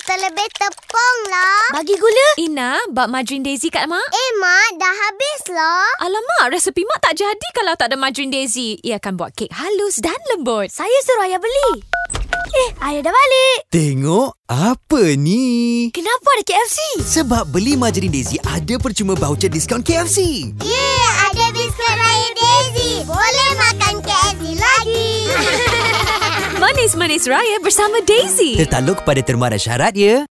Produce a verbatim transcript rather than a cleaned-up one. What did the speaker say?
terlebih tepung lah. Bagi gula. Ina, bak margarine Daisy kat Mak. Eh, Mak, dah habis lah. Alamak, resepi Mak tak jadi kalau tak ada margarine Daisy. Ia akan buat kek halus dan lembut. Saya suruh ayah beli. Eh, ayah dah balik. Tengok, apa ni? Kenapa ada K F C? Sebab beli margarine Daisy ada percuma voucher diskaun K F C. Yeay, ada biskut raya Daisy. Boleh makan K F C lagi. Manis-manis raya bersama Daisy. Tertakluk kepada terma dan syarat ya.